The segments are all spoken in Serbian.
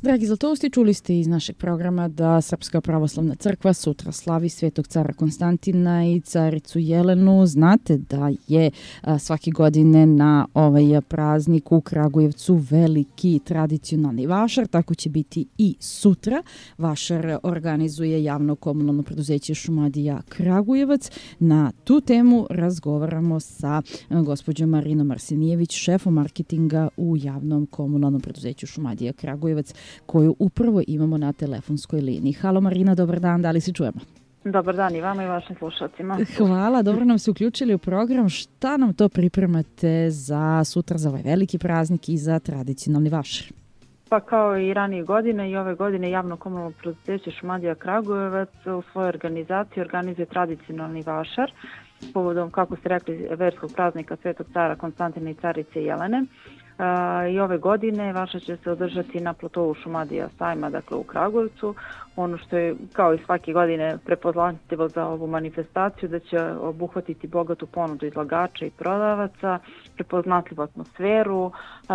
Dragi zlatovci, čuli ste iz našeg programa da Srpska pravoslavna crkva sutra slavi Svetog cara Konstantina i caricu Jelenu. Znate da je svake godine na ovaj praznik u Kragujevcu veliki tradicionalni vašar, tako će biti i sutra. Vašar organizuje javno komunalno preduzeće Šumadija Kragujevac. Na tu temu razgovaramo sa gospođom Marinom Arsenijević, šefom marketinga u javnom komunalnom preduzeću Šumadija Kragujevac, koju upravo imamo na telefonskoj liniji. Halo Marina, dobar dan, da li se čujemo? Dobar dan i vama i vašim slušalcima. Hvala, dobro nam se uključili u program. Šta nam to pripremate za sutra, za ovaj veliki praznik i za tradicionalni vašar? Pa kao i ranije godine i ove godine javno komunalno preduzeće Šumadija Kragujevac u svojoj organizaciji organizuje tradicionalni vašar povodom, kako ste rekli, verskog praznika Svetog cara Konstantina i carice Jelene. I ove godine vašar će se održati na platovu Šumadija sajma, dakle u Kragujevcu. Ono što je kao i svake godine prepoznatljivo za ovu manifestaciju, da će obuhvatiti bogatu ponudu izlagača i prodavaca, prepoznatljivu atmosferu,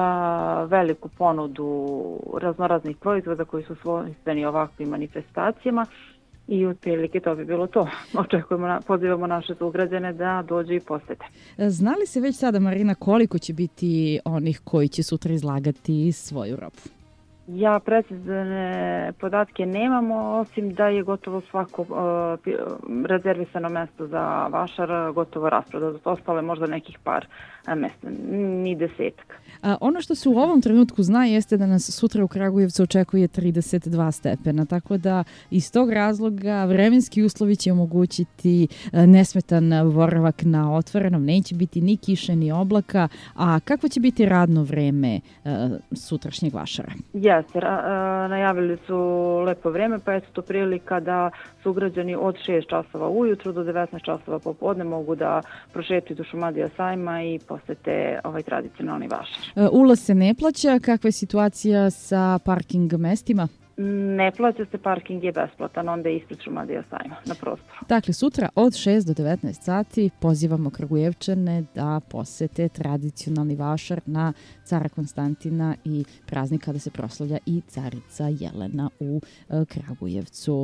veliku ponudu raznoraznih proizvoda koji su svojstveni ovakvim manifestacijama. I otprilike to bi bilo to. Očekujemo, pozivamo naše sugrađane da dođu i posete. Zna li se već sada, Marina, koliko će biti onih koji će sutra izlagati svoju robu? Ja precizne podatke nemamo, osim da je gotovo svako rezervisano mesto za vašar gotovo rasprodato. Ostalo je možda nekih par mesta, ni desetak. Ono što se u ovom trenutku zna jeste da nas sutra u Kragujevcu očekuje 32 stepena, tako da iz tog razloga vremenski uslovi će omogućiti nesmetan boravak na otvorenom, neće biti ni kiše ni oblaka. A kakvo će biti radno vreme sutrašnjeg vašara? Jeste, najavili su lepo vreme, pa je to prilika da sugrađani od 6 časova ujutru do 19 časova popodne mogu da prošetaju do Šumadija sajma i posete ovaj tradicionalni vašar. Ulaz se ne plaća, kakva je situacija sa parking mestima? Ne plaća se, parking je besplatan, onda je ispred Šumadija sajma na prostoru. Dakle, sutra od 6 do 19 sati pozivamo Kragujevčane da posete tradicionalni vašar na cara Konstantina i praznik kada se proslavlja i carica Jelena u Kragujevcu.